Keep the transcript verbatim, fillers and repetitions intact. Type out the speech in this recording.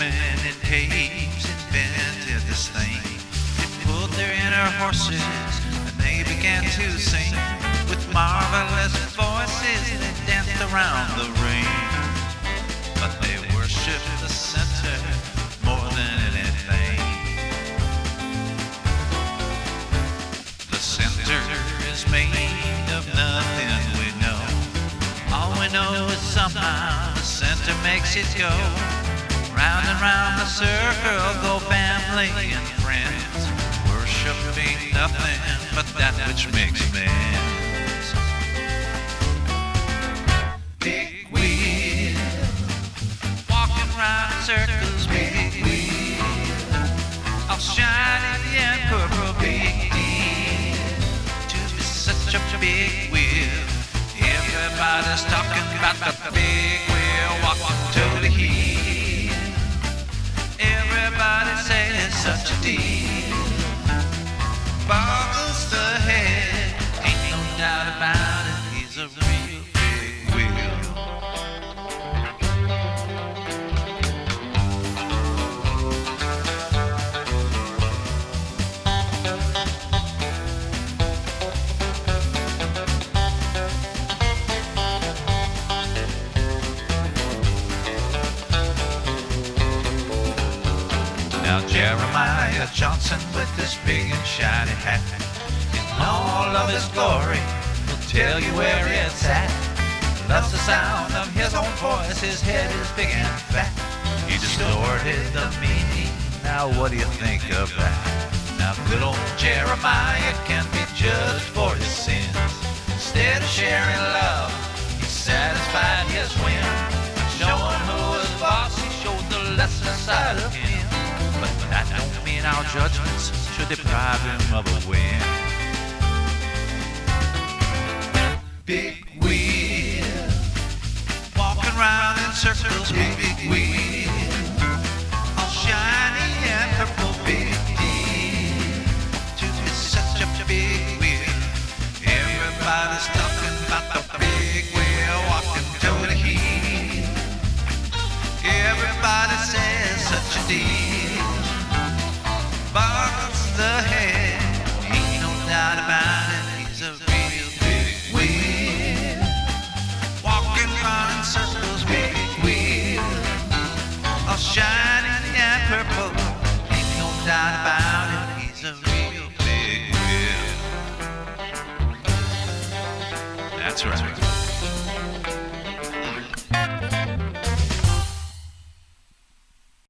women in caves invented this thing. They pulled their inner horses and they began to sing. With marvelous voices they danced around the ring. But they worshiped the center more than anything. The center is made of nothing we know. All we know is somehow the center makes it go. Round and round the circle go family and friends, worshiping nothing but that which makes amends. Big wheel, walking round in circles. Big wheel, all shiny and purple. Big deal to be such a big wheel. Everybody's talking about the big wheel walking to the heel. Everybody says such a deal. Boggles the head, ain't no doubt about it. He's a real big wheel. Now Jeremiah Johnson with this big and shiny hat, in all of his glory, will tell you where it's at. Loves the sound of his own voice, his head is big and fat. He distorted the meaning, now what do you think of that? Now good old Jeremiah can be judged for his sins. Instead of sharing love, he satisfied his whim. Showing who was boss, he showed the lesser side of him. But that don't mean our judgments should deprive him of a win. Big wheel, walking round in circles. Big, big wheel, all shiny and purple. Big deal to be such a big wheel. Everybody's talking about the big wheel walking to the heel. Everybody says such a deal. Boggles the head, ain't no doubt about it. He's a real big wheel, walking round in circles. Big wheel, all shiny and purple. Ain't no doubt about it. He's a real big wheel. That's right.